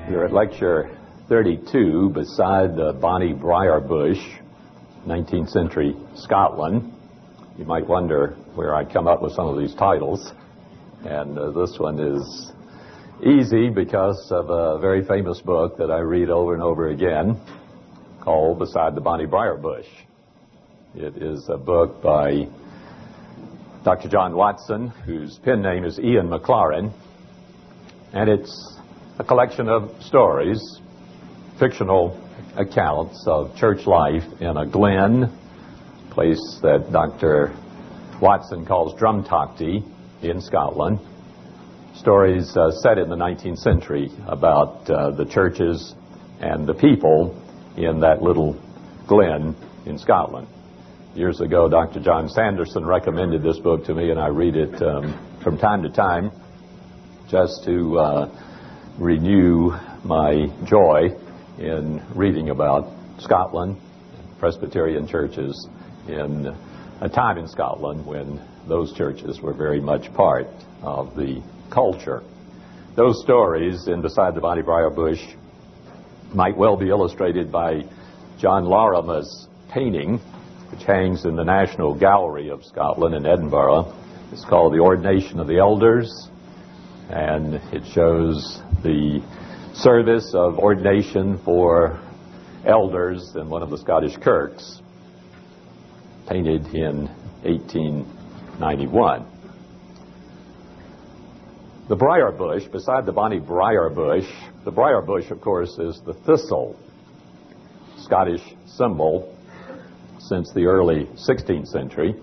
We're at lecture 32 beside the Bonnie Briar Bush, 19th century Scotland. You might wonder where I come up with some of these titles. And this one is easy because of a very famous book that I read over and over again called Beside the Bonnie Briar Bush. It is a book by Dr. John Watson, whose pen name is Ian Maclaren, and it's a collection of stories, fictional accounts of church life in a glen, place that Dr. Watson calls Drumtochty in Scotland. Stories set in the 19th century about the churches and the people in that little glen in Scotland. Years ago, Dr. John Sanderson recommended this book to me, and I read it from time to time just to renew my joy in reading about Scotland, Presbyterian churches in a time in Scotland when those churches were very much part of the culture. Those stories in Beside the Bonnie Briar Bush might well be illustrated by John Lorimer's painting, which hangs in the National Gallery of Scotland in Edinburgh. It's called The Ordination of the Elders, and it shows the service of ordination for elders in one of the Scottish kirks, painted in 1891. The briar bush, beside the Bonnie Briar Bush, the briar bush, of course, is the thistle, Scottish symbol since the early 16th century,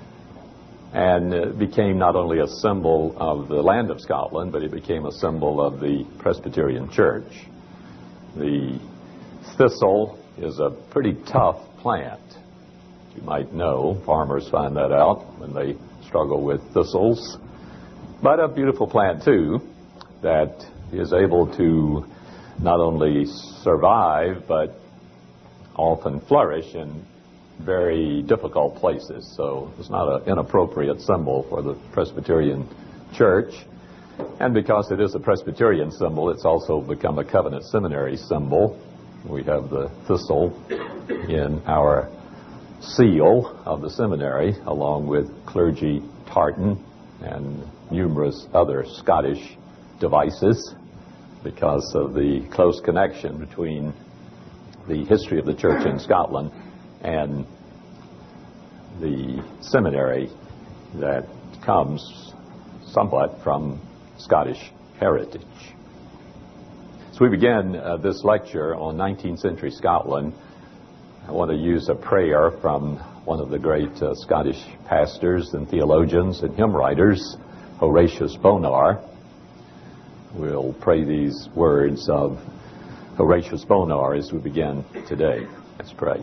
and became not only a symbol of the land of Scotland, but it became a symbol of the Presbyterian Church. The thistle is a pretty tough plant. You might know, farmers find that out when they struggle with thistles, but a beautiful plant too that is able to not only survive but often flourish in very difficult places. So it's not an inappropriate symbol for the Presbyterian Church. And because it is a Presbyterian symbol, it's also become a Covenant Seminary symbol. We have the thistle in our seal of the seminary, along with clergy tartan and numerous other Scottish devices, because of the close connection between the history of the church in Scotland and the seminary that comes somewhat from Scottish heritage. So we begin this lecture on 19th century Scotland. I want to use a prayer from one of the great Scottish pastors and theologians and hymn writers, Horatius Bonar. We'll pray these words of Horatius Bonar as we begin today. Let's pray.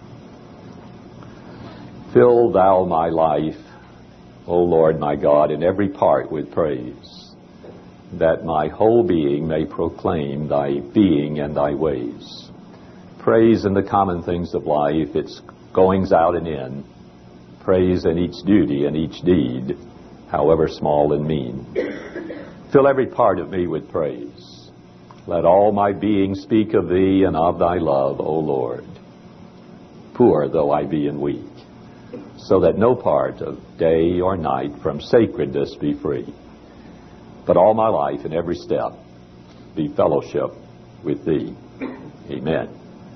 Fill thou my life, O Lord my God, in every part with praise, that my whole being may proclaim thy being and thy ways. Praise in the common things of life, its goings out and in. Praise in each duty and each deed, however small and mean. Fill every part of me with praise. Let all my being speak of thee and of thy love, O Lord. Poor though I be and weak, so that no part of day or night from sacredness be free, but all my life and every step be fellowship with thee. Amen.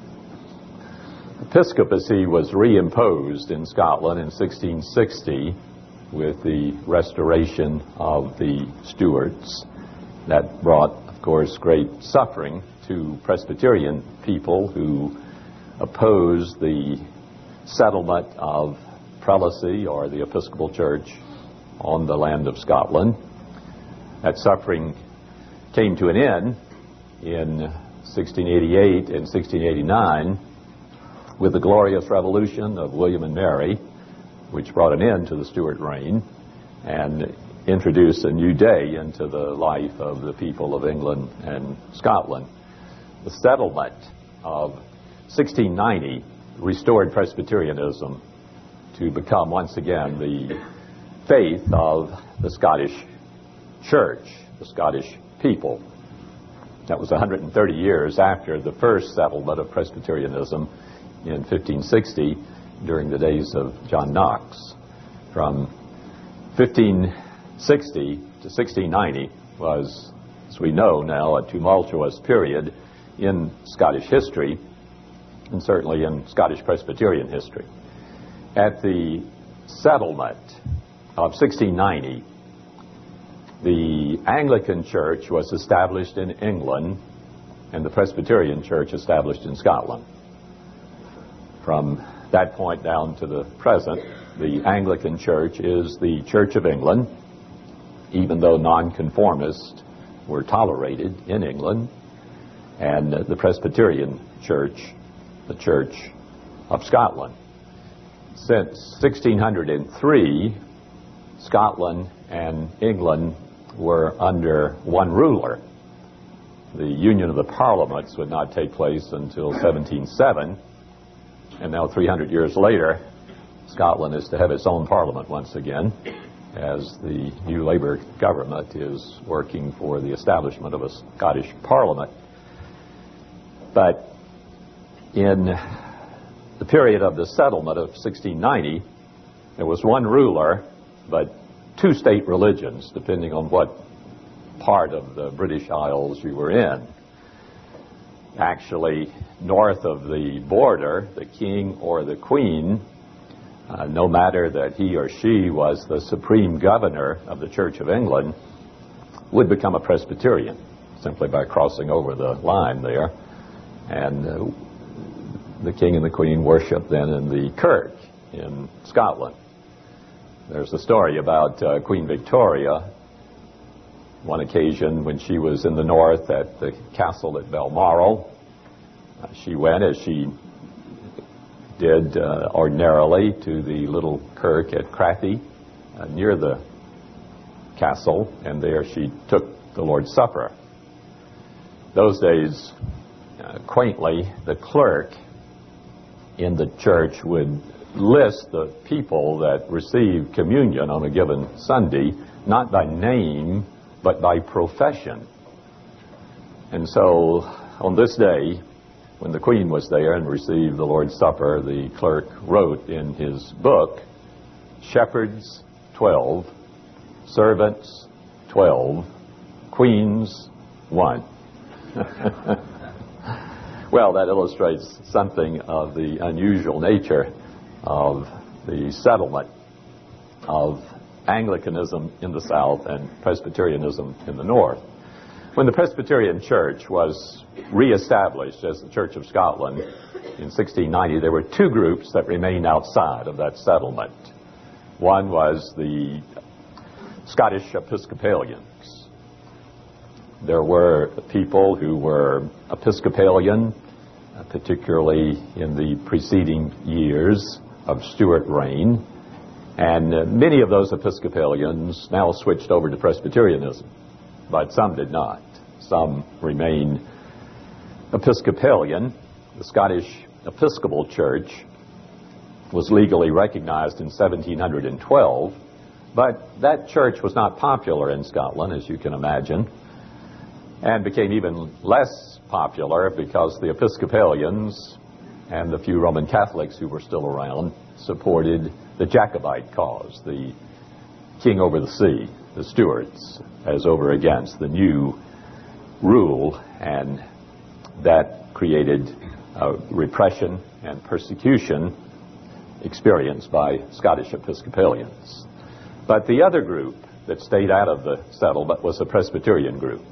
Episcopacy was reimposed in Scotland in 1660 with the restoration of the Stuarts. That brought, of course, great suffering to Presbyterian people who opposed the settlement of prelacy or the Episcopal Church on the land of Scotland. That suffering came to an end in 1688 and 1689 with the glorious revolution of William and Mary, which brought an end to the Stuart reign and introduced a new day into the life of the people of England and Scotland. The settlement of 1690 restored Presbyterianism to become once again the faith of the Scottish Church, the Scottish people. That was 130 years after the first settlement of Presbyterianism in 1560 during the days of John Knox. From 1560 to 1690 was, as we know now, a tumultuous period in Scottish history, and certainly in Scottish Presbyterian history. At the settlement of 1690, the Anglican Church was established in England and the Presbyterian Church established in Scotland. From that point down to the present, the Anglican Church is the Church of England, even though nonconformists were tolerated in England, and the Presbyterian Church, the Church of Scotland. Since 1603, Scotland and England were under one ruler. The union of the parliaments would not take place until 1707, and now 300 years later, Scotland is to have its own parliament once again, as the new Labour government is working for the establishment of a Scottish parliament. But in the period of the settlement of 1690, there was one ruler, but two state religions, depending on what part of the British Isles you were in. Actually, north of the border, the king or the queen, no matter that he or she was the supreme governor of the Church of England, would become a Presbyterian simply by crossing over the line there. And the king and the queen worshiped then in the kirk in Scotland. There's a story about Queen Victoria. One occasion when she was in the north at the castle at Balmoral, she went, as she did ordinarily, to the little kirk at Crathy near the castle, and there she took the Lord's Supper. Those days, quaintly, the clerk in the church would list the people that received communion on a given Sunday, not by name, but by profession. And so, on this day, when the Queen was there and received the Lord's Supper, the clerk wrote in his book, shepherds, 12, servants, 12, queens, 1. Well, that illustrates something of the unusual nature of the settlement of Anglicanism in the south and Presbyterianism in the north. When the Presbyterian Church was reestablished as the Church of Scotland in 1690, there were two groups that remained outside of that settlement. One was the Scottish Episcopalians. There were people who were Episcopalian, particularly in the preceding years of Stuart reign, and many of those Episcopalians now switched over to Presbyterianism, but some did not. Some remained Episcopalian. The Scottish Episcopal Church was legally recognized in 1712, but that church was not popular in Scotland, as you can imagine, and became even less popular because the Episcopalians and the few Roman Catholics who were still around supported the Jacobite cause, the king over the sea, the Stuarts, as over against the new rule, and that created repression and persecution experienced by Scottish Episcopalians. But the other group that stayed out of the settlement was a Presbyterian group.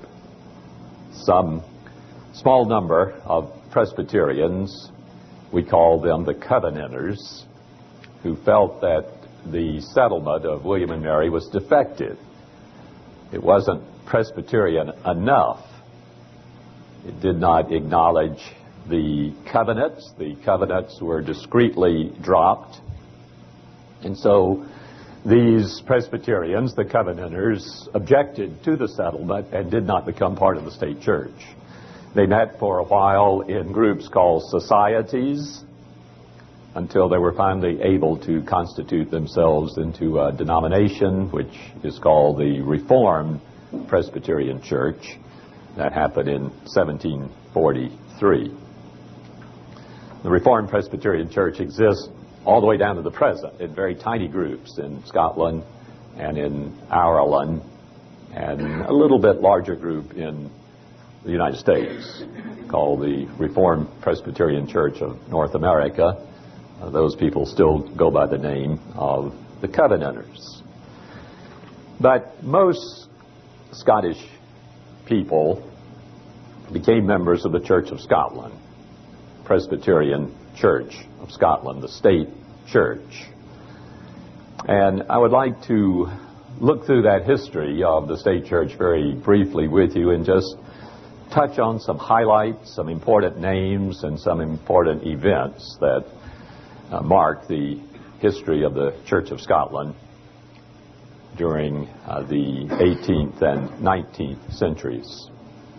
Some small number of Presbyterians, we call them the Covenanters, who felt that the settlement of William and Mary was defective. It wasn't Presbyterian enough. It did not acknowledge the covenants. The covenants were discreetly dropped. And so these Presbyterians, the Covenanters, objected to the settlement and did not become part of the state church. They met for a while in groups called societies until they were finally able to constitute themselves into a denomination which is called the Reformed Presbyterian Church, That happened in 1743. The Reformed Presbyterian Church exists all the way down to the present in very tiny groups in Scotland and in Ireland, and a little bit larger group in the United States called the Reformed Presbyterian Church of North America. Those people still go by the name of the Covenanters. But most Scottish people became members of the Church of Scotland, Presbyterian Church of Scotland, the state church. And I would like to look through that history of the state church very briefly with you and just touch on some highlights, some important names, and some important events that mark the history of the Church of Scotland during the 18th and 19th centuries.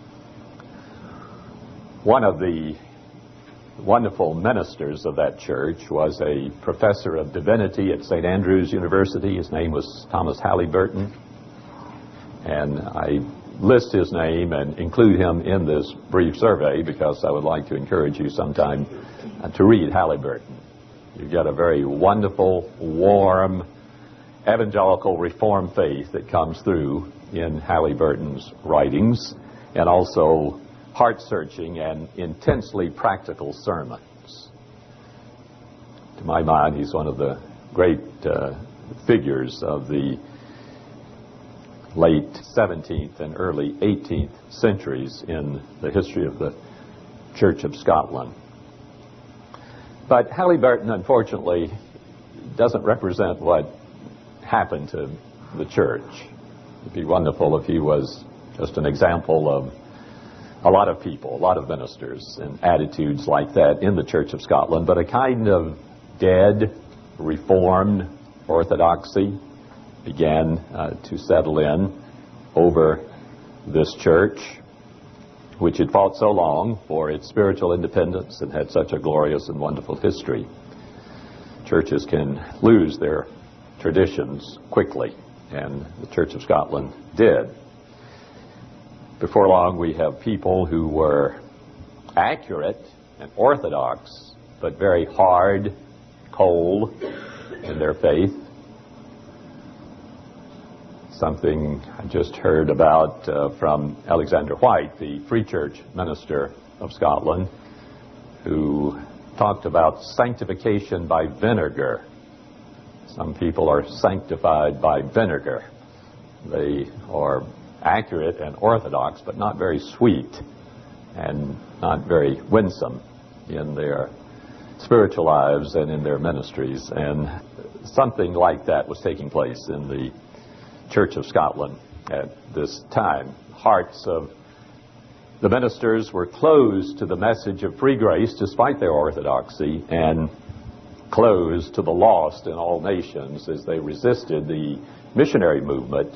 One of the wonderful ministers of that church was a professor of divinity at St. Andrews University. His name was Thomas Halyburton, and I list his name and include him in this brief survey because I would like to encourage you sometime to read Halyburton. You get a very wonderful, warm, evangelical Reformed faith that comes through in Halyburton's writings, and also heart-searching and intensely practical sermons. To my mind, he's one of the great figures of the late 17th and early 18th centuries in the history of the Church of Scotland. But Halyburton, unfortunately, doesn't represent what happened to the church. It'd be wonderful if he was just an example of a lot of people, a lot of ministers and attitudes like that in the Church of Scotland, but a kind of dead, reformed orthodoxy began to settle in over this church, which had fought so long for its spiritual independence and had such a glorious and wonderful history. Churches can lose their traditions quickly, and the Church of Scotland did. Before long, we have people who were accurate and orthodox, but very hard, cold in their faith. Something I just heard about from Alexander White, the Free Church minister of Scotland, who talked about sanctification by vinegar. Some people are sanctified by vinegar. They are accurate and orthodox, but not very sweet and not very winsome in their spiritual lives and in their ministries. And something like that was taking place in the Church of Scotland at this time. Hearts of the ministers were closed to the message of free grace despite their orthodoxy, and closed to the lost in all nations as they resisted the missionary movement,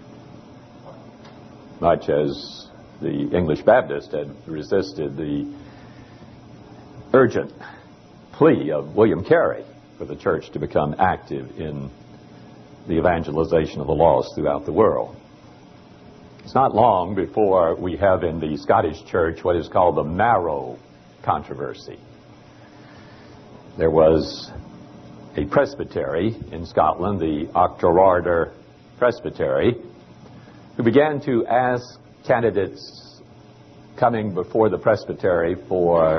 much as the English Baptists had resisted the urgent plea of William Carey for the church to become active in the evangelization of the lost throughout the world. It's not long before we have in the Scottish church what is called the Marrow controversy. There was a presbytery in Scotland, the Auchterarder Presbytery, who began to ask candidates coming before the presbytery for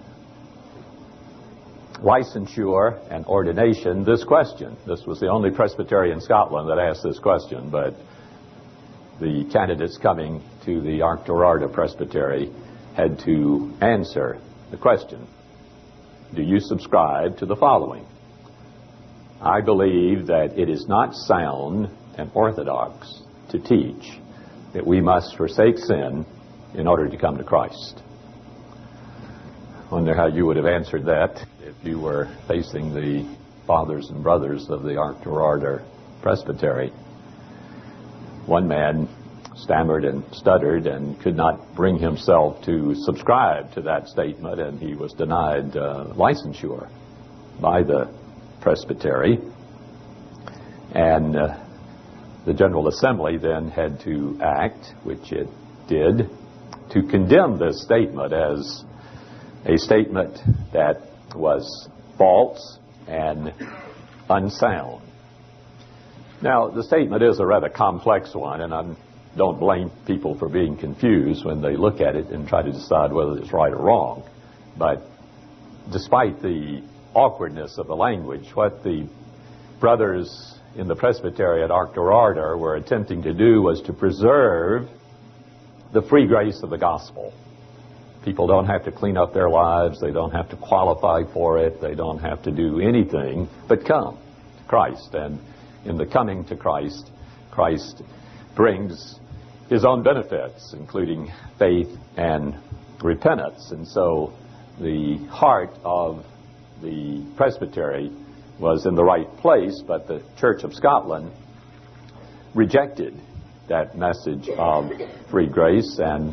licensure and ordination this question. This was the only presbytery in Scotland that asked this question, but the candidates coming to the Auchterarder Presbytery had to answer the question: do you subscribe to the following? I believe that it is not sound and orthodox to teach that we must forsake sin in order to come to Christ. I wonder how you would have answered that if you were facing the fathers and brothers of the Auchterarder Presbytery. One man stammered and stuttered and could not bring himself to subscribe to that statement, and he was denied licensure by the presbytery. And the General Assembly then had to act, which it did, to condemn this statement as a statement that was false and unsound. Now, the statement is a rather complex one, and I don't blame people for being confused when they look at it and try to decide whether it's right or wrong. But despite the awkwardness of the language, what the brothers in the presbytery at Arcturarder were attempting to do was to preserve the free grace of the gospel. People don't have to clean up their lives. They don't have to qualify for it. They don't have to do anything but come to Christ. And in the coming to Christ, Christ brings his own benefits, including faith and repentance. And so the heart of the presbytery was in the right place, but the Church of Scotland rejected that message of free grace, and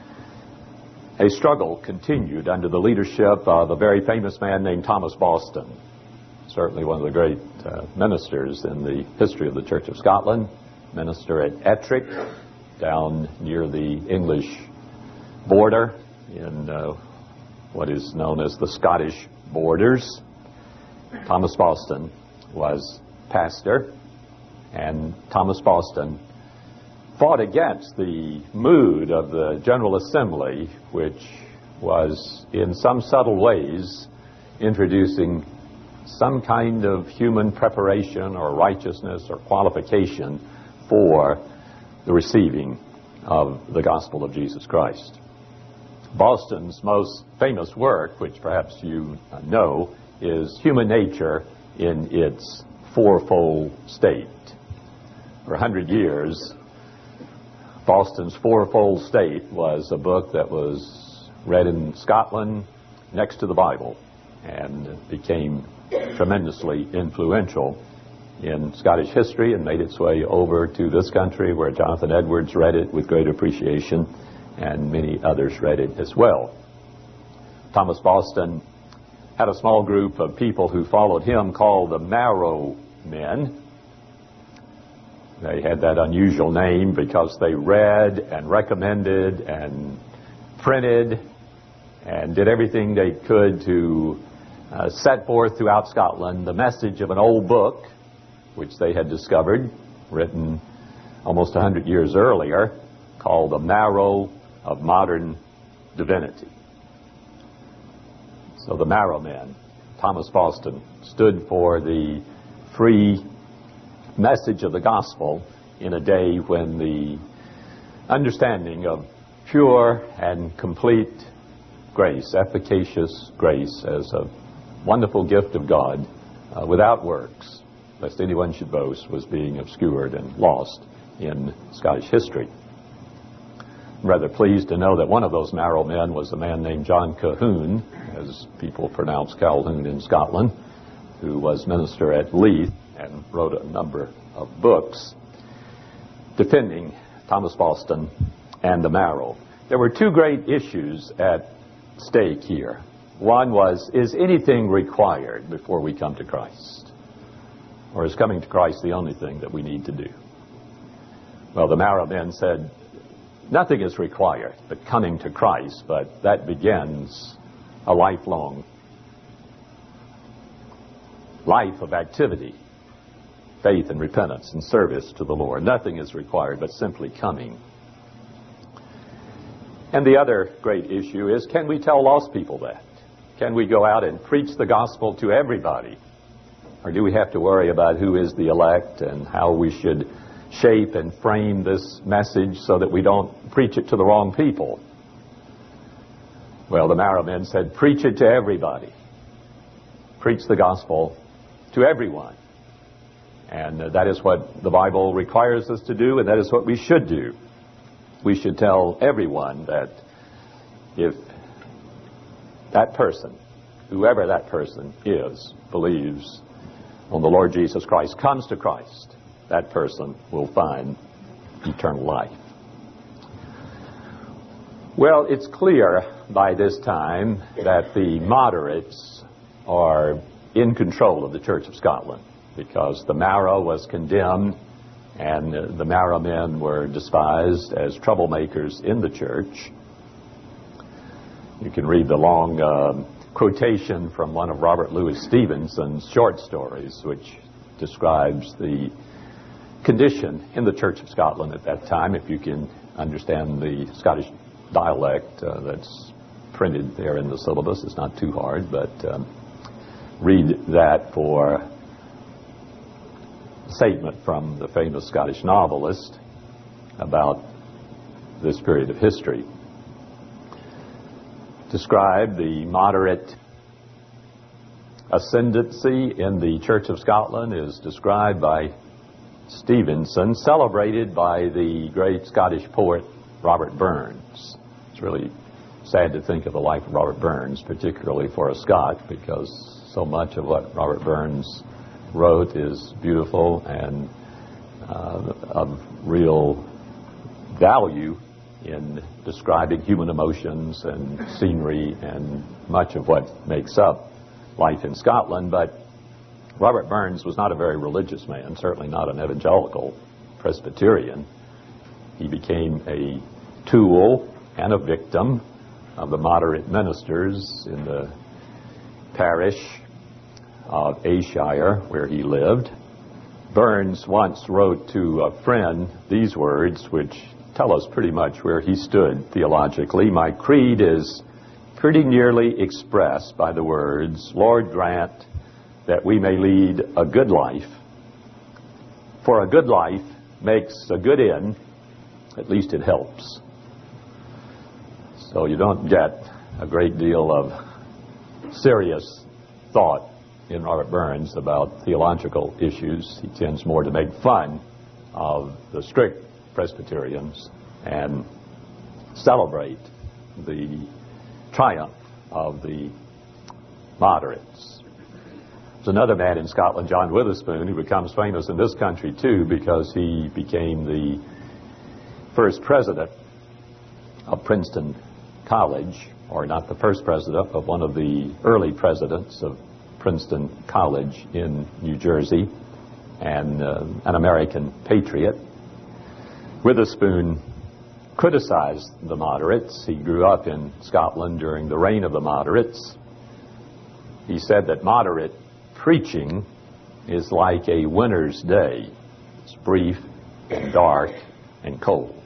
a struggle continued under the leadership of a very famous man named Thomas Boston, certainly one of the great ministers in the history of the Church of Scotland, minister at Ettrick, down near the English border in what is known as the Scottish borders. Thomas Boston was pastor, and Thomas Boston fought against the mood of the General Assembly, which was in some subtle ways introducing some kind of human preparation or righteousness or qualification for the receiving of the gospel of Jesus Christ. Boston's most famous work, which perhaps you know, is Human Nature in its Fourfold State. For 100 years, Boston's Fourfold State was a book that was read in Scotland next to the Bible and became tremendously influential in Scottish history and made its way over to this country, where Jonathan Edwards read it with great appreciation, and many others read it as well. Thomas Boston had a small group of people who followed him called the Marrow Men. They had that unusual name because they read and recommended and printed and did everything they could to set forth throughout Scotland the message of an old book which they had discovered, written almost 100 years earlier, called The Marrow of Modern Divinity. So the Marrow Men, Thomas Boston, stood for the free message of the gospel in a day when the understanding of pure and complete grace, efficacious grace as a wonderful gift of God without works, lest anyone should boast, was being obscured and lost in Scottish history. I'm rather pleased to know that one of those Marrow Men was a man named John Colquhoun, as people pronounce Calhoun in Scotland, who was minister at Leith and wrote a number of books defending Thomas Boston and the Marrow. There were two great issues at stake here. One was, is anything required before we come to Christ? Or is coming to Christ the only thing that we need to do? Well, the Marrow Men said, nothing is required but coming to Christ, but that begins a lifelong life of activity, faith and repentance and service to the Lord. Nothing is required but simply coming. And the other great issue is, can we tell lost people that? Can we go out and preach the gospel to everybody? Or do we have to worry about who is the elect and how we should shape and frame this message so that we don't preach it to the wrong people? Well, the Marrow Men said, preach it to everybody. Preach the gospel to everyone. And that is what the Bible requires us to do, and that is what we should do. We should tell everyone that if that person, whoever that person is, believes on the Lord Jesus Christ, comes to Christ, that person will find eternal life. Well, it's clear by this time that the moderates are in control of the Church of Scotland, because the Marrow was condemned and the Marrow Men were despised as troublemakers in the church. You can read the long quotation from one of Robert Louis Stevenson's short stories, which describes the condition in the Church of Scotland at that time. If you can understand the Scottish dialect that's printed there in the syllabus, it's not too hard, but read that for a statement from the famous Scottish novelist about this period of history. Describe the moderate ascendancy in the Church of Scotland is described by Stevenson, celebrated by the great Scottish poet Robert Burns. It's really sad to think of the life of Robert Burns, particularly for a Scot, because so much of what Robert Burns wrote is beautiful and of real value in describing human emotions and scenery and much of what makes up life in Scotland. But Robert Burns was not a very religious man, certainly not an evangelical Presbyterian. He became a tool and a victim of the moderate ministers in the parish of Ayrshire, where he lived. Burns once wrote to a friend these words, which tell us pretty much where he stood theologically. My creed is pretty nearly expressed by the words, Lord grant that we may lead a good life. For a good life makes a good end, at least it helps. So you don't get a great deal of serious thought in Robert Burns about theological issues. He tends more to make fun of the strict Presbyterians and celebrate the triumph of the moderates. There's another man in Scotland, John Witherspoon, who becomes famous in this country too because he became the first president of Princeton College, or not the first president, but one of the early presidents of Princeton College in New Jersey, and an American patriot. Witherspoon criticized the moderates. He grew up in Scotland during the reign of the moderates. He said that moderate preaching is like a winter's day. It's brief and dark and cold.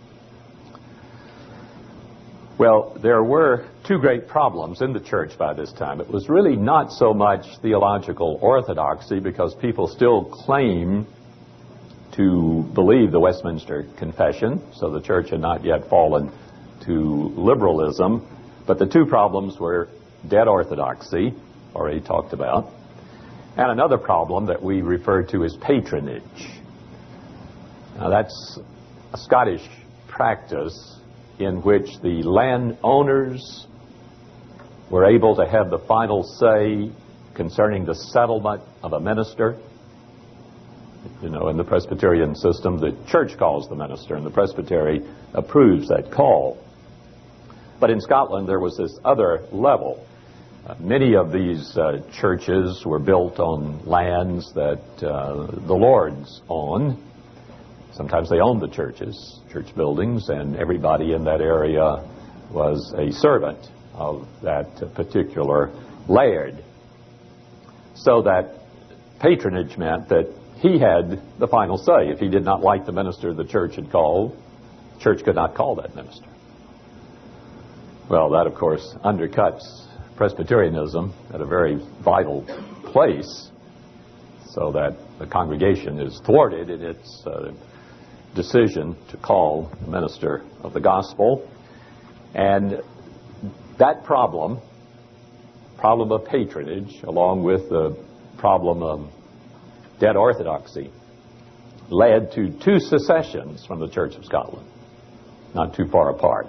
Well, there were two great problems in the church by this time. It was really not so much theological orthodoxy, because people still claim to believe the Westminster Confession, so the church had not yet fallen to liberalism. But the two problems were dead orthodoxy, already talked about, and another problem that we refer to as patronage. Now, that's a Scottish practice in which the landowners were able to have the final say concerning the settlement of a minister. You know, in the Presbyterian system, the church calls the minister, and the presbytery approves that call. But in Scotland, there was this other level. Many of these churches were built on lands that the lords owned. Sometimes they owned the churches, church buildings, and everybody in that area was a servant of that particular laird. So that patronage meant that he had the final say. If he did not like the minister the church had called, the church could not call that minister. Well, that, of course, undercuts Presbyterianism at a very vital place, so that the congregation is thwarted in its decision to call the minister of the gospel. And that problem of patronage, along with the problem of dead orthodoxy, led to two secessions from the Church of Scotland, not too far apart.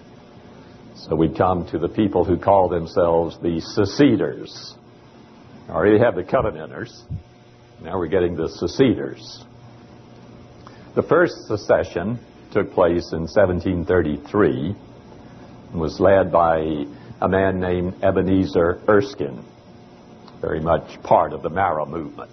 So we come to the people who call themselves the seceders. I already have the covenanters. Now we're getting the seceders. The first secession took place in 1733 and was led by a man named Ebenezer Erskine, very much part of the Marrow movement.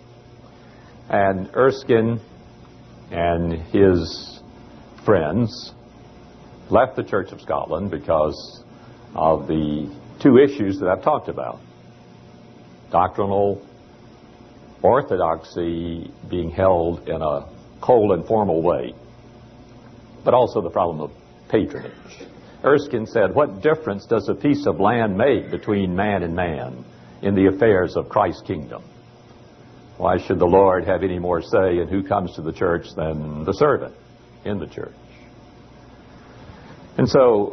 And Erskine and his friends left the Church of Scotland because of the two issues that I've talked about. Doctrinal orthodoxy being held in a cold and formal way, but also the problem of patronage. Erskine said, "What difference does a piece of land make between man and man in the affairs of Christ's kingdom? Why should the Lord have any more say in who comes to the church than the servant in the church?" And so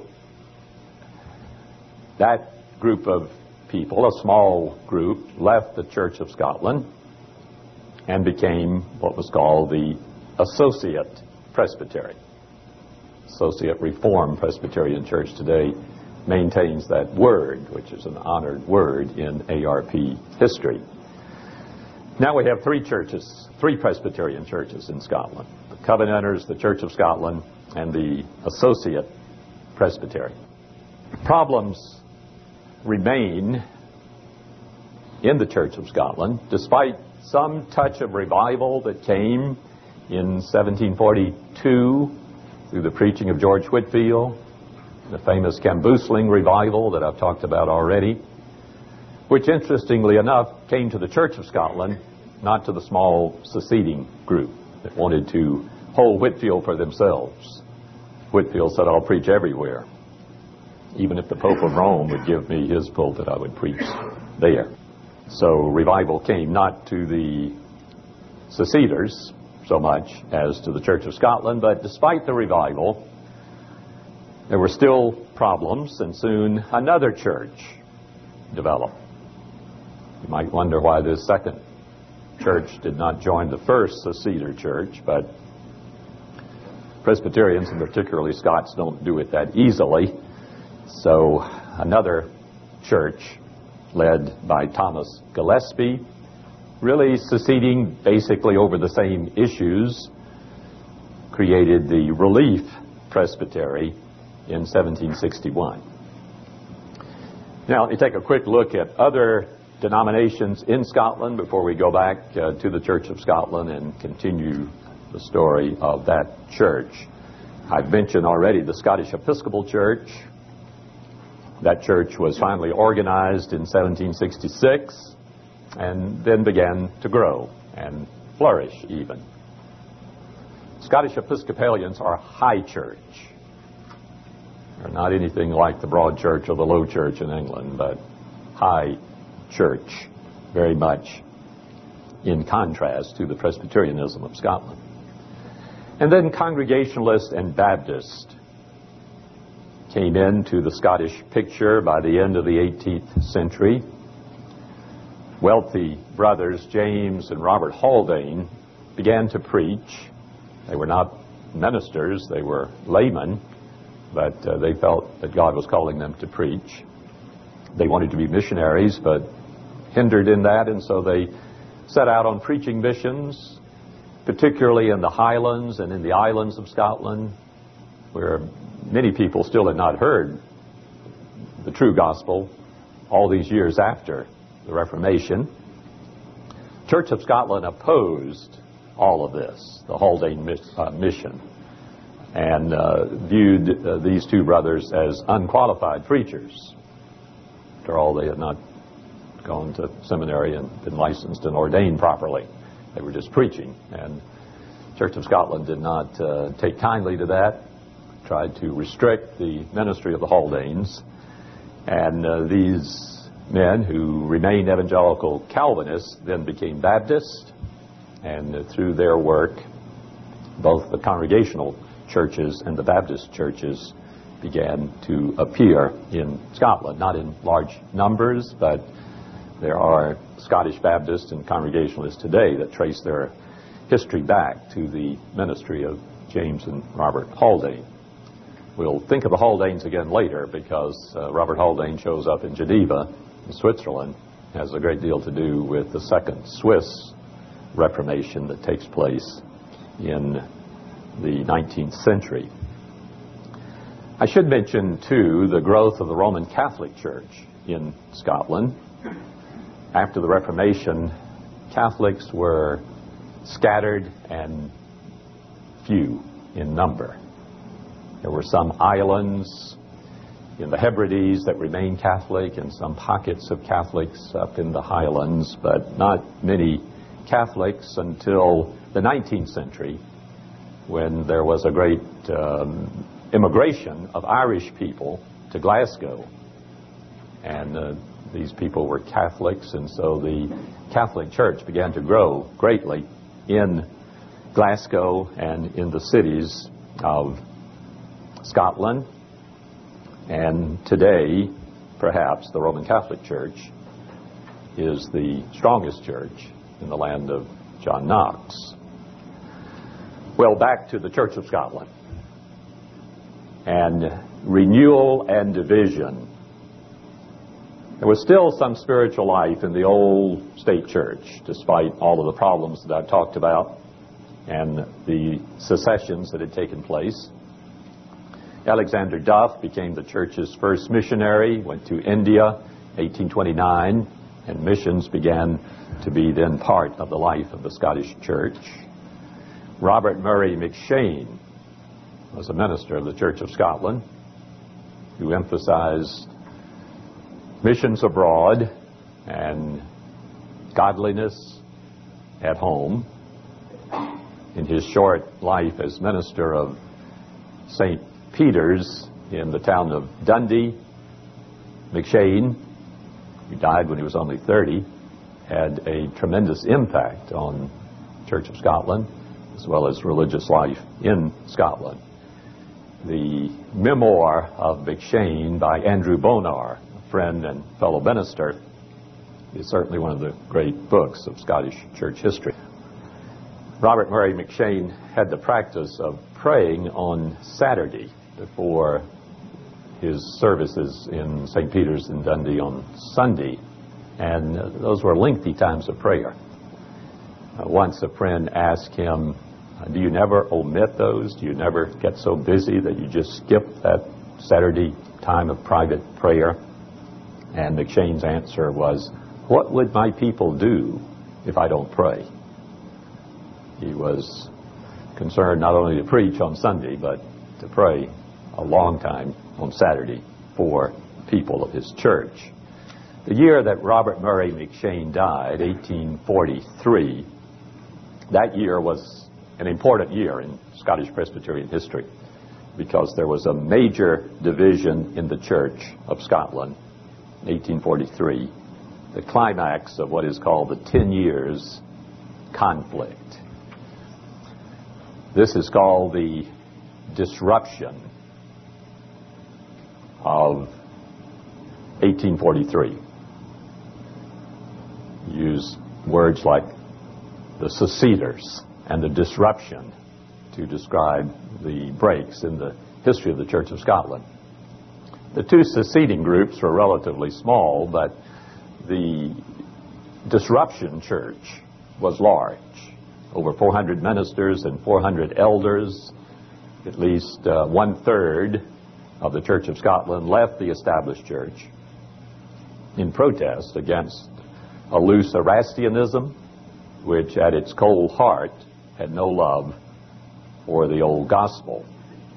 that group of people, a small group, left the Church of Scotland and became what was called the Associate Presbytery. Associate Reformed Presbyterian Church today maintains that word, which is an honored word in ARP history. Now we have three Presbyterian churches in Scotland: the Covenanters, the Church of Scotland, and the Associate Presbytery. Problems remain in the Church of Scotland, despite some touch of revival that came in 1742 through the preaching of George Whitefield, the famous Cambuslang revival that I've talked about already, which interestingly enough came to the Church of Scotland, not to the small seceding group that wanted to hold Whitefield for themselves. Whitefield said, "I'll preach everywhere. Even if the Pope of Rome would give me his pulpit, I would preach there." So revival came not to the seceders so much as to the Church of Scotland, but despite the revival, there were still problems, and soon another church developed. You might wonder why this second church did not join the first seceder church, but Presbyterians, and particularly Scots, don't do it that easily. So another church led by Thomas Gillespie, really seceding basically over the same issues, created the Relief Presbytery in 1761. Now, let me take a quick look at other denominations in Scotland before we go back to the Church of Scotland and continue the story of that church. I've mentioned already the Scottish Episcopal Church. That church was finally organized in 1766 and then began to grow and flourish even. Scottish Episcopalians are high church. They're not anything like the broad church or the low church in England, but high church, very much in contrast to the Presbyterianism of Scotland. And then Congregationalist and Baptist came into the Scottish picture by the end of the 18th century. Wealthy brothers James and Robert Haldane began to preach. They were not ministers, they were laymen, but they felt that God was calling them to preach. They wanted to be missionaries, but hindered in that, and so they set out on preaching missions, particularly in the Highlands and in the islands of Scotland, where many people still had not heard the true gospel all these years after the Reformation. Church of Scotland opposed all of this, the Haldane mission, and viewed these two brothers as unqualified preachers. After all, they had not gone to seminary and been licensed and ordained properly. They were just preaching, and Church of Scotland did not take kindly to that, tried to restrict the ministry of the Haldanes, and these men who remained evangelical Calvinists then became Baptist, and through their work, both the Congregational churches and the Baptist churches began to appear in Scotland, not in large numbers, but there are Scottish Baptists and Congregationalists today that trace their history back to the ministry of James and Robert Haldane. We'll think of the Haldanes again later because Robert Haldane shows up in Geneva, in Switzerland, has a great deal to do with the second Swiss Reformation that takes place in the 19th century. I should mention, too, the growth of the Roman Catholic Church in Scotland. After the Reformation, Catholics were scattered and few in number. There were some islands in the Hebrides that remain Catholic and some pockets of Catholics up in the Highlands, but not many Catholics until the 19th century, when there was a great immigration of Irish people to Glasgow. And these people were Catholics, and so the Catholic Church began to grow greatly in Glasgow and in the cities of Scotland. And today, perhaps, the Roman Catholic Church is the strongest church in the land of John Knox. Well, back to the Church of Scotland. And renewal and division. There was still some spiritual life in the old state church, despite all of the problems that I've talked about and the secessions that had taken place. Alexander Duff became the church's first missionary, went to India, 1829, and missions began to be then part of the life of the Scottish church. Robert Murray McCheyne was a minister of the Church of Scotland who emphasized missions abroad and godliness at home. In his short life as minister of St. Peter's in the town of Dundee, McCheyne, who died when he was only 30, had a tremendous impact on the Church of Scotland as well as religious life in Scotland. The memoir of McCheyne by Andrew Bonar, a friend and fellow minister, is certainly one of the great books of Scottish church history. Robert Murray McCheyne had the practice of praying on Saturday before his services in St. Peter's in Dundee on Sunday, and those were lengthy times of prayer. Once a friend asked him, do you never omit those? Do you never get so busy that you just skip that Saturday time of private prayer? And McCheyne's answer was, what would my people do if I don't pray? He was concerned not only to preach on Sunday, but to pray a long time on Saturday for people of his church. The year that Robert Murray McCheyne died, 1843, that year was an important year in Scottish Presbyterian history because there was a major division in the Church of Scotland, 1843, the climax of what is called the 10 Years' conflict. This is called the disruption of 1843. Use words like the seceders and the disruption to describe the breaks in the history of the Church of Scotland. The two seceding groups were relatively small, but the disruption church was large. Over 400 ministers and 400 elders, at least 1/3 of the Church of Scotland left the established church in protest against a loose Erastianism, which at its cold heart had no love for the old gospel.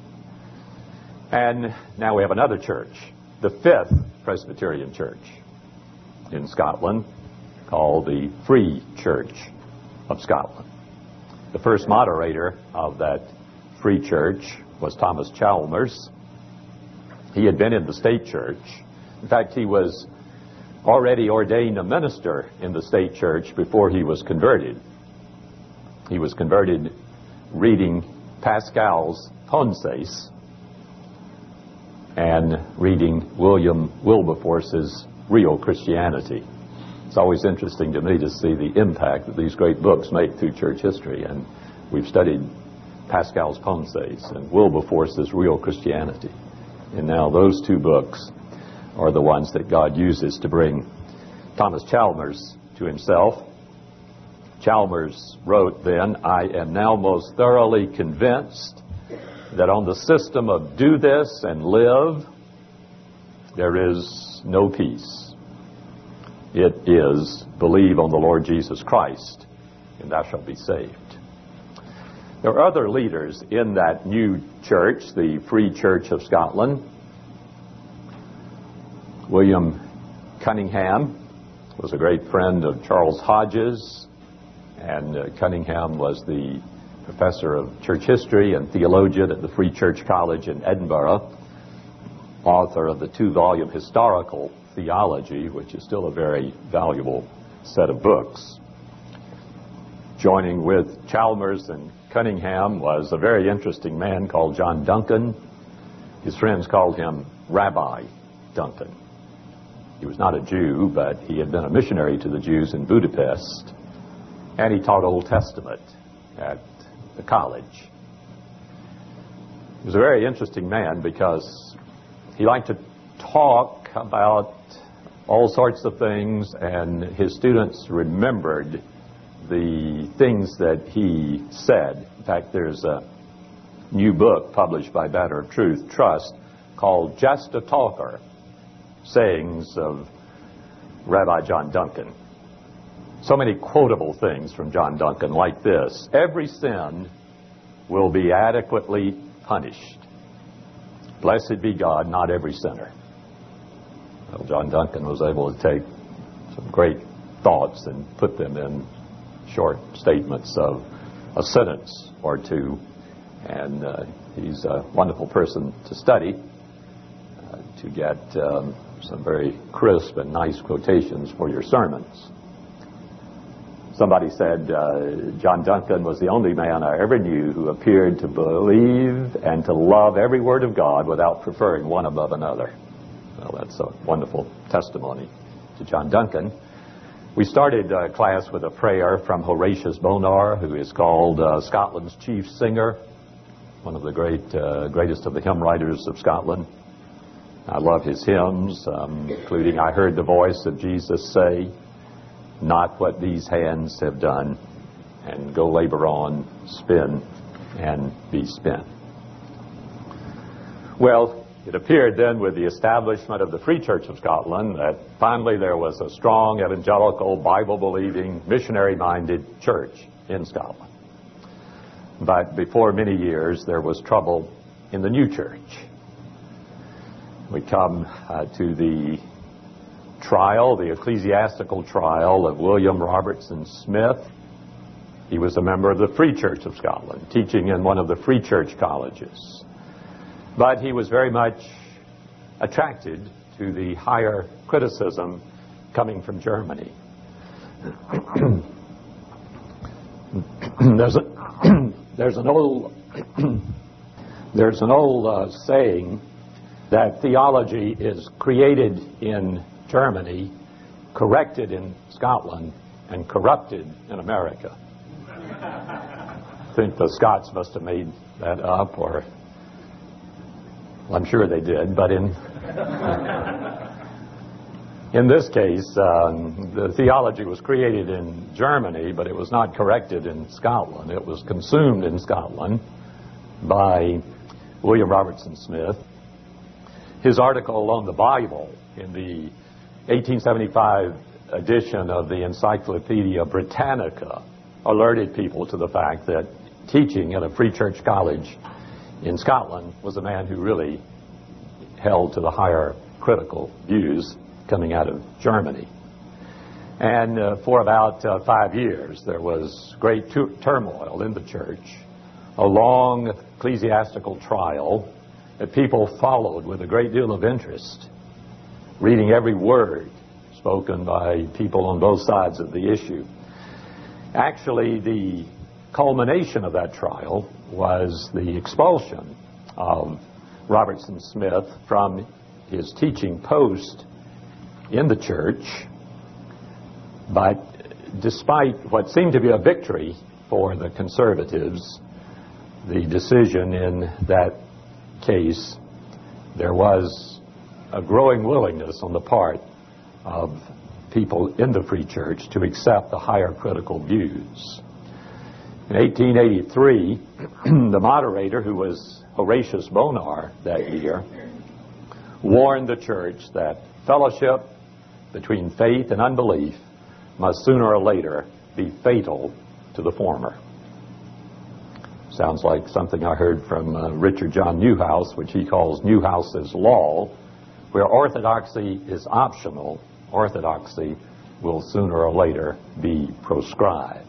And now we have another church, the Fifth Presbyterian Church in Scotland, called the Free Church of Scotland. The first moderator of that Free Church was Thomas Chalmers. He had been in the state church. In fact, he was already ordained a minister in the state church before he was converted. He was converted reading Pascal's Ponces and reading William Wilberforce's Real Christianity. It's always interesting to me to see the impact that these great books make through church history, and we've studied Pascal's Ponces and Wilberforce's Real Christianity. And now those two books are the ones that God uses to bring Thomas Chalmers to himself. Chalmers wrote then, I am now most thoroughly convinced that on the system of do this and live, there is no peace. It is believe on the Lord Jesus Christ, and thou shalt be saved. There are other leaders in that new church, the Free Church of Scotland. William Cunningham was a great friend of Charles Hodges, and Cunningham was the professor of church history and theologian at the Free Church College in Edinburgh, author of the 2-volume Historical Theology, which is still a very valuable set of books. Joining with Chalmers and Cunningham was a very interesting man called John Duncan. His friends called him Rabbi Duncan. He was not a Jew, but he had been a missionary to the Jews in Budapest, and he taught Old Testament at the college. He was a very interesting man because he liked to talk about all sorts of things, and his students remembered the things that he said. In fact, there's a new book published by Banner of Truth Trust called Just a Talker, Sayings of Rabbi John Duncan. So many quotable things from John Duncan like this: every sin will be adequately punished. Blessed be God, not every sinner. Well, John Duncan was able to take some great thoughts and put them in short statements of a sentence or two, and he's a wonderful person to study, to get some very crisp and nice quotations for your sermons. Somebody said John Duncan was the only man I ever knew who appeared to believe and to love every word of God without preferring one above another. Well, that's a wonderful testimony to John Duncan. We started class with a prayer from Horatius Bonar, who is called Scotland's chief singer, one of the greatest of the hymn writers of Scotland. I love his hymns, including I Heard the Voice of Jesus Say, Not What These Hands Have Done, and Go Labor On, Spin, and Be Spent. Well, it appeared then with the establishment of the Free Church of Scotland that finally there was a strong evangelical, Bible-believing, missionary-minded church in Scotland. But before many years there was trouble in the new church. We come to the trial, the ecclesiastical trial of William Robertson Smith. He was a member of the Free Church of Scotland, teaching in one of the Free Church colleges. But he was very much attracted to the higher criticism coming from Germany. There's an old saying that theology is created in Germany, corrected in Scotland, and corrupted in America. I think the Scots must have made that up, or I'm sure they did, but in this case, the theology was created in Germany, but it was not corrected in Scotland. It was consumed in Scotland by William Robertson Smith. His article on the Bible in the 1875 edition of the Encyclopedia Britannica alerted people to the fact that teaching at a Free Church college in Scotland was a man who really held to the higher critical views coming out of Germany. And for about 5 years, there was great turmoil in the church, a long ecclesiastical trial that people followed with a great deal of interest, reading every word spoken by people on both sides of the issue. Actually, the culmination of that trial was the expulsion of Robertson Smith from his teaching post in the church. But despite what seemed to be a victory for the conservatives, the decision in that case, there was a growing willingness on the part of people in the Free Church to accept the higher critical views. In 1883, the moderator, who was Horatius Bonar that year, warned the church that fellowship between faith and unbelief must sooner or later be fatal to the former. Sounds like something I heard from Richard John Newhouse, which he calls Newhouse's Law, where orthodoxy is optional, orthodoxy will sooner or later be proscribed.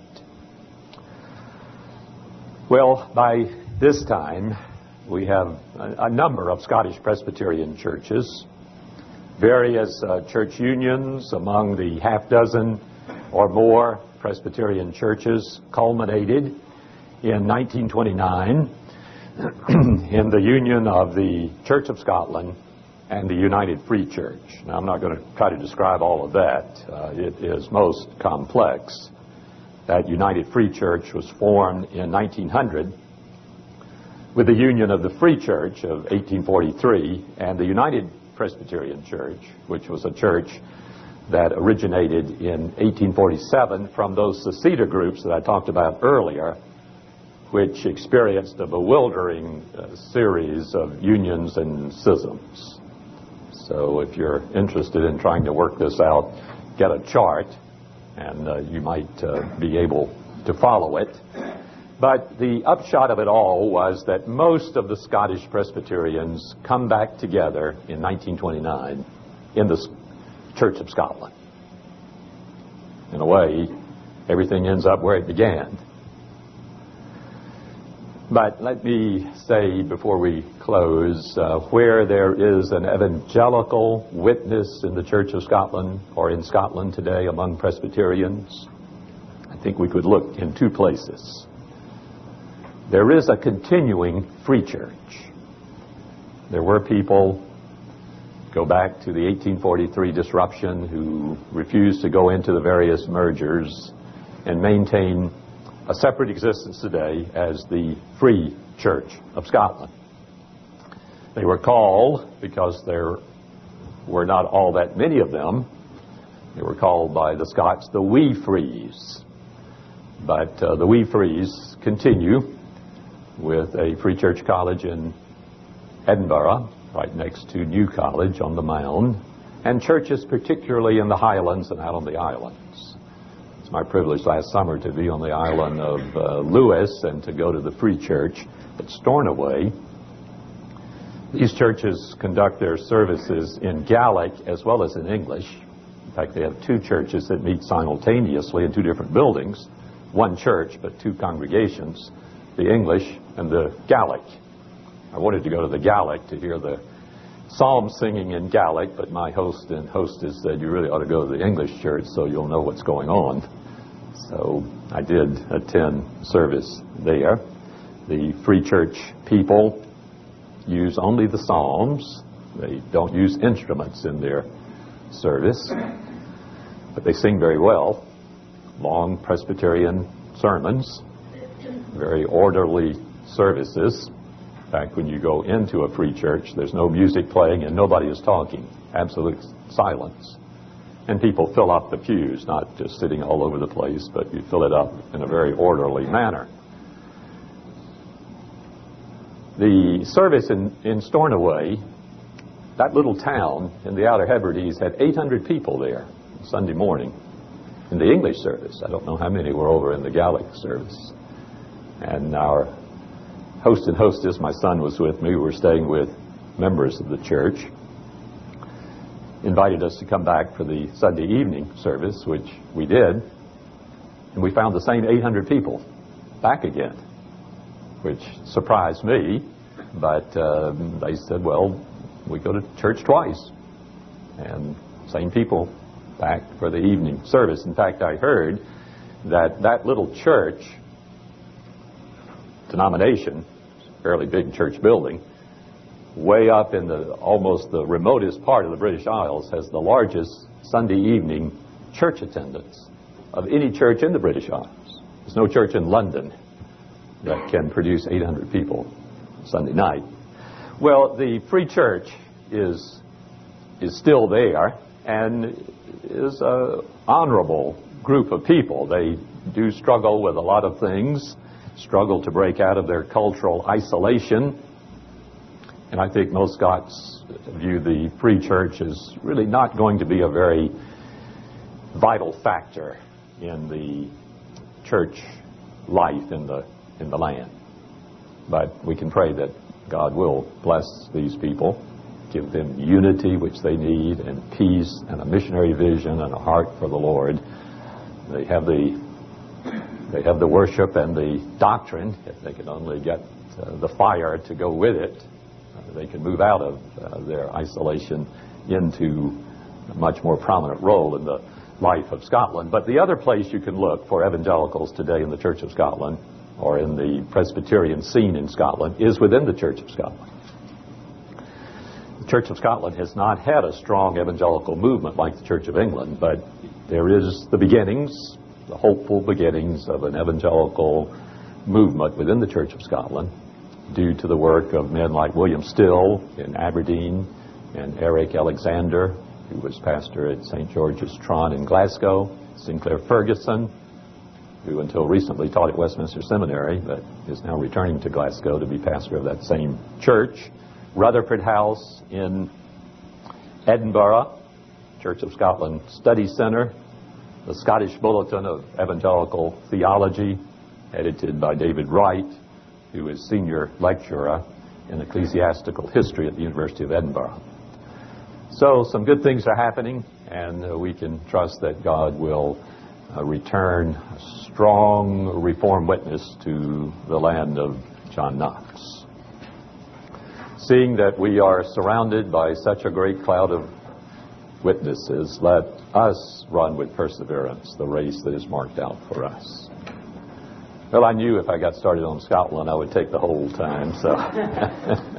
Well, by this time, we have a number of Scottish Presbyterian churches, various church unions among the half dozen or more Presbyterian churches culminated in 1929 in the union of the Church of Scotland and the United Free Church. Now, I'm not going to try to describe all of that. It is most complex. That United Free Church was formed in 1900 with the union of the Free Church of 1843 and the United Presbyterian Church, which was a church that originated in 1847 from those seceder groups that I talked about earlier, which experienced a bewildering series of unions and schisms. So if you're interested in trying to work this out, get a chart, and you might be able to follow it. But the upshot of it all was that most of the Scottish Presbyterians come back together in 1929 in the Church of Scotland. In a way, everything ends up where it began. But let me say before we close, where there is an evangelical witness in the Church of Scotland or in Scotland today among Presbyterians, I think we could look in two places. There is a continuing free church. There were people, go back to the 1843 disruption, who refused to go into the various mergers and maintain a separate existence today as the Free Church of Scotland. They were called, because there were not all that many of them, they were called by the Scots the Wee Frees. But the Wee Frees continue with a Free Church College in Edinburgh, right next to New College on the Mound, and churches particularly in the Highlands and out on the islands. It's my privilege last summer to be on the island of Lewis and to go to the Free Church at Stornoway. These churches conduct their services in Gaelic as well as in English. In fact, they have two churches that meet simultaneously in two different buildings. One church, but two congregations, the English and the Gaelic. I wanted to go to the Gaelic to hear the psalm singing in Gaelic, but my host and hostess said you really ought to go to the English church so you'll know what's going on. So I did attend service there. The Free Church people use only the psalms. They don't use instruments in their service, but they sing very well. Long Presbyterian sermons, very orderly services. In fact, when you go into a free church, there's no music playing and nobody is talking. Absolute silence. And people fill up the pews, not just sitting all over the place, but you fill it up in a very orderly manner. The service in Stornoway, that little town in the Outer Hebrides, had 800 people there Sunday morning in the English service. I don't know how many were over in the Gaelic service. And our host and hostess, my son was with me, we were staying with members of the church, invited us to come back for the Sunday evening service, which we did, and we found the same 800 people back again, which surprised me, but they said, well, we go to church twice, and same people back for the evening service. In fact, I heard that that little church denomination, fairly big church building, way up in the almost the remotest part of the British Isles, has the largest Sunday evening church attendance of any church in the British Isles. There's no church in London that can produce 800 people Sunday night. Well, the Free Church is still there and is an honorable group of people. They do struggle with a lot of things, struggle to break out of their cultural isolation. And I think most Scots view the Free Church as really not going to be a very vital factor in the church life in the land. But we can pray that God will bless these people give them unity which they need, and peace, and a missionary vision, and a heart for the Lord. They have the worship and the doctrine. If they can only get the fire to go with it, they can move out of their isolation into a much more prominent role in the life of Scotland. But the other place you can look for evangelicals today in the Church of Scotland, or in the Presbyterian scene in Scotland, is within the Church of Scotland. The Church of Scotland has not had a strong evangelical movement like the Church of England, but there is the beginnings, the hopeful beginnings of an evangelical movement within the Church of Scotland, due to the work of men like William Still in Aberdeen and Eric Alexander, who was pastor at St. George's Tron in Glasgow, Sinclair Ferguson, who until recently taught at Westminster Seminary, but is now returning to Glasgow to be pastor of that same church, Rutherford House in Edinburgh, Church of Scotland Study Center, the Scottish Bulletin of Evangelical Theology, edited by David Wright, who is senior lecturer in ecclesiastical history at the University of Edinburgh. So some good things are happening, and we can trust that God will return a strong Reformed witness to the land of John Knox. Seeing that we are surrounded by such a great cloud of witnesses, let us run with perseverance the race that is marked out for us. Well, I knew if I got started on Scotland, I would take the whole time, so